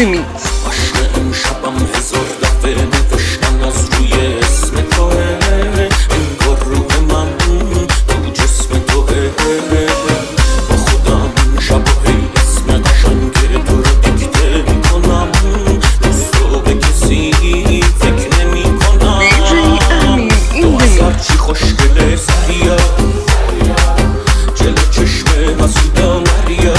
mix. عشق امشبم هزار دفعه نوشتن از روی اسم توه، انگار روح من تو جسم توه. با خودم شب و هی اسم قشنگ تو رو دیکته میکنم، دوست رو به کسی فکر نمی کنم. تو از هرچی خوشگله سریا، جلو چشم حسودا نریا،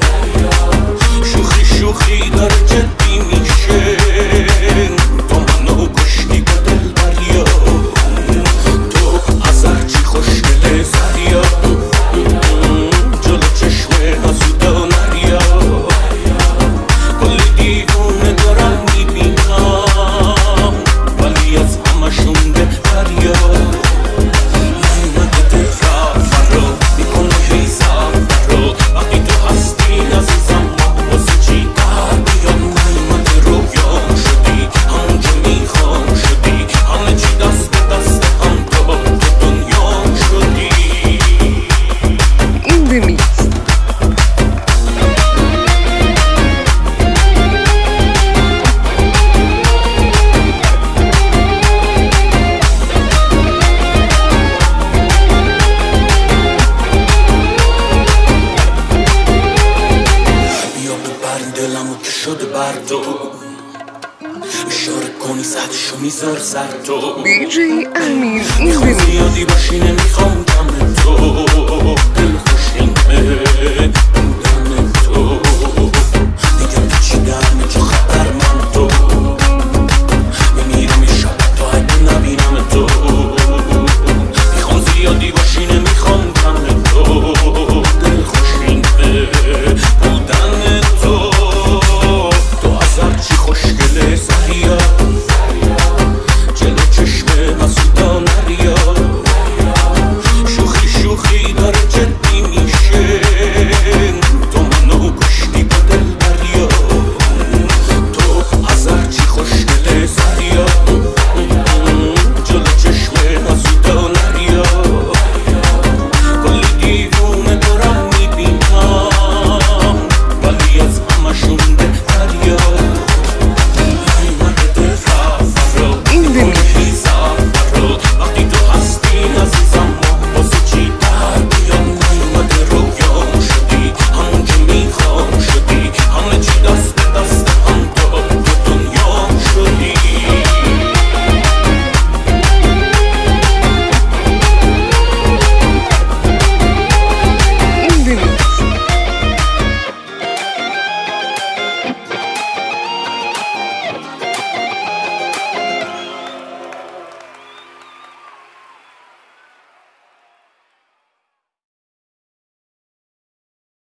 شوخی شوخی داره جدی میشه، تو منو کشتی با دل بریا. تو از هرچی خوشگله سریا، جلو چشم حسودا نریا، کلی دیوونه دارم میبینم، ولی از همشون بهتریا. دلمو که شده بر تو، اشاره کنی سطشو میذار سر تو. DJ Amin in the میخوام mix. زیادی